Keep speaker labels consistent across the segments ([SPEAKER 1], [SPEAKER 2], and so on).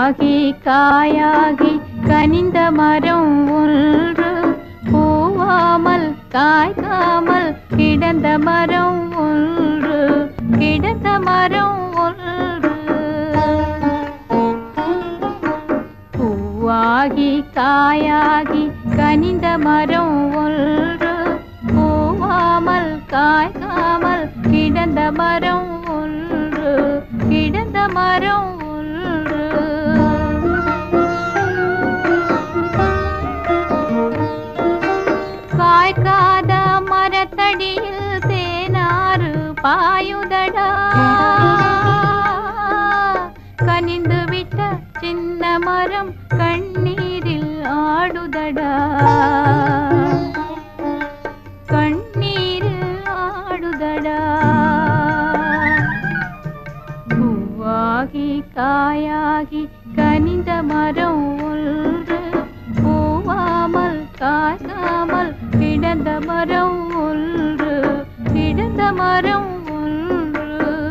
[SPEAKER 1] பூவாகி காயாகி கனிந்த மரம் ஒன்று, பூவாமல் காய்க்காமல் கிடந்த மரம் ஒன்று, கிடந்த மரம் ஒன்று. பூவாகி காயாகி கனிந்த மரம் ஒன்று, பூவாமல் காய்க்காமல் கிடந்த மரம் ஒன்று, கிடந்த மரம் ஒன்று. காய்க்காத மரத்தடியில் தேனாறு பாயுதடா, கனிந்து விட்ட சின்ன மரம் கண்ணீரில் ஆடுதடா, கண்ணீரில் ஆடுதடா. பூவாகி காயாகி கனிந்த மரம் ஒன்று, பூவாமல் காய்க்காமல் கிடந்த மரம் ஒன்று, கிடந்த மரம் ஒன்று.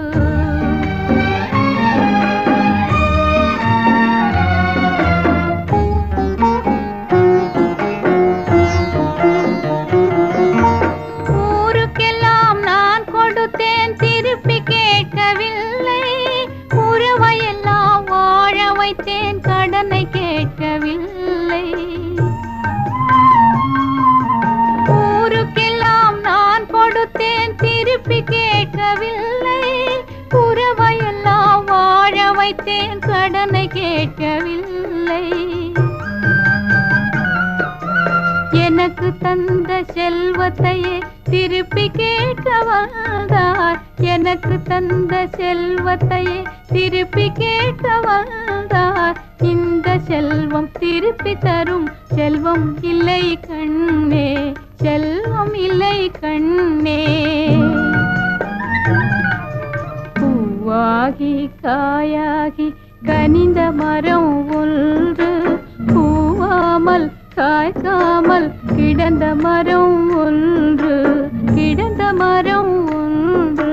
[SPEAKER 1] ஊருக்கெல்லாம் நான் கொடுத்தேன் திருப்பி கேட்கவில்லை, உறவையெல்லாம் வாழ வைத்தேன் கடனை கேட்கவில்லை. ஊருக்கெல்லாம் நான் கொடுத்தேன் திருப்பி கேட்கவில்லை, உறவையெல்லாம் வாழ வைத்தேன் கடனை கேட்கவில்லை. எனக்கு தந்த செல்வத்தையே திருப்பி கேட்க வந்தார், எனக்கு தந்த செல்வத்தையே திருப்பி கேட்க வந்தார். இந்த செல்வம் திருப்பி தரும் செல்வம் இல்லை கண்ணே, செல்வம் இல்லை கண்ணே. பூவாகி காயாகி கனிந்த மரம் ஒன்று, பூவாமல் காய்க்காமல் கிடந்த மரம் ஒன்று, கிடந்த மரம் ஒன்று.